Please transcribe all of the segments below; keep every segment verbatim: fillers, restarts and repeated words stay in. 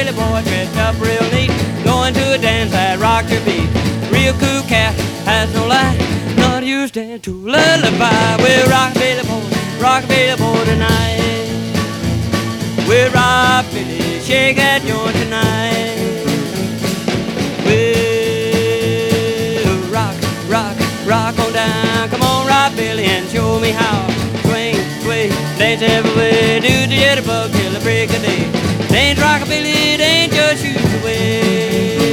rockabilly boy dressed up real neat, going to a dance that rocked your beat. Real cool cat has no lie, not used to lullaby. We're rockabilly boy, rockabilly boy tonight. We're rockabilly, shake that joint tonight. We'll rock, rock, rock on down. Come on, rockabilly, and show me how. Swing, sway, dance everywhere, do the jitterbug till the break of day. It ain't rockabilly, it ain't just shoot away.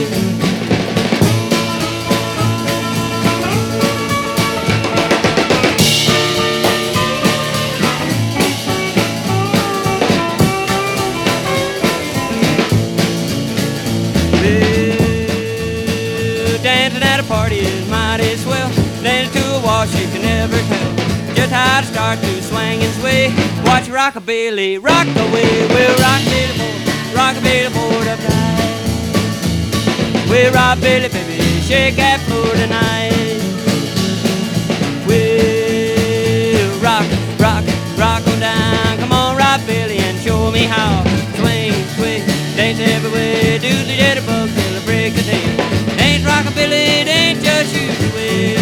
Well, dancing at a party is mighty swell. Dancing to a waltz you can never tell just how to start to swing and sway. Watch rockabilly rock away. We'll rockabilly boy, rockabilly boy uptight. We'll rockabilly baby, shake that floor tonight. We'll rock, rock, rock on down. Come on, rockabilly, and show me how. Swing, sway, dance everywhere, do the jitterbug till the break of day. It ain't rockabilly, it ain't just you away.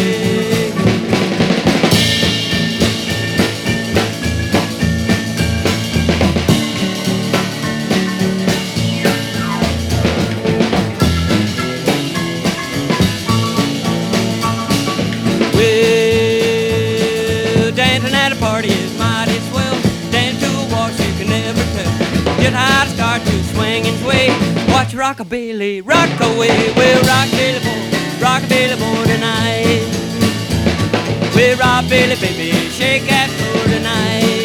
How to start to swing and sway. Watch rockabilly rock away. We'll rockabilly boy, rockabilly boy tonight. We'll rockabilly baby, shake that floor tonight.